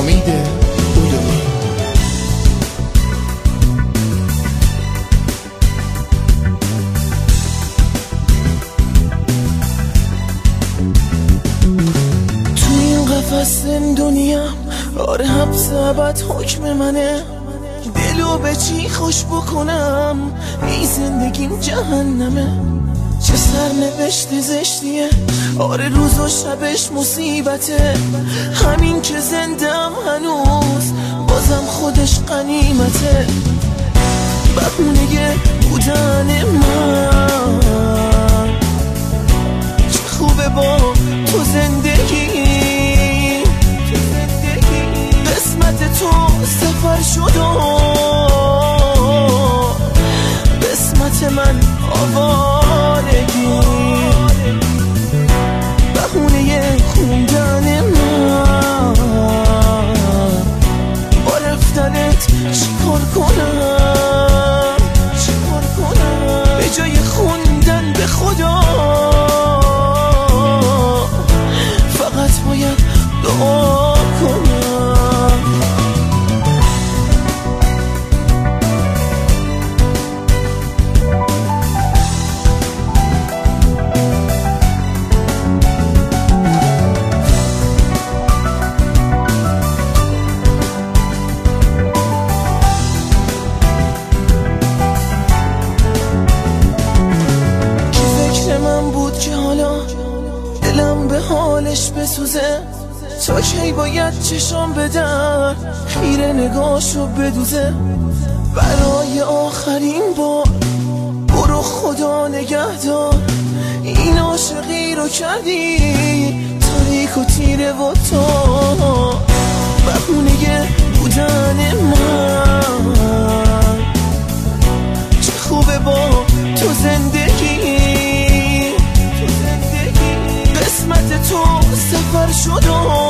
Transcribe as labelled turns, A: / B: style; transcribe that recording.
A: امید بودمی.
B: تو این قفس دنیام آره حبس ابد حکم منه، دلو به چی خوش بکنم ای زندگیم جهنمه. چه سرنوشت زشتیه آره روز و شبش مصیبته، همین که زندم هنوز بازم خودش غنیمته. بهونه بودن من چه خوبه با تو زندگی، قسمت تو سفر شد و قسمت من آوارگی. بهونه خوندن من با رفتنت چیکار کنم، به جای خوندن به خدا فقط باید دعا کنم. دلم به حالش بسوزه، تا کی باید چشام بدن خیره نگاشو بدوزه. برای آخرین بار برو خدا نگهدار، این عاشقی رو کردی تاریک و تیره و تا. بهونه بودن من چه خوبه با تو زندگی، قسمت تو سفر شد و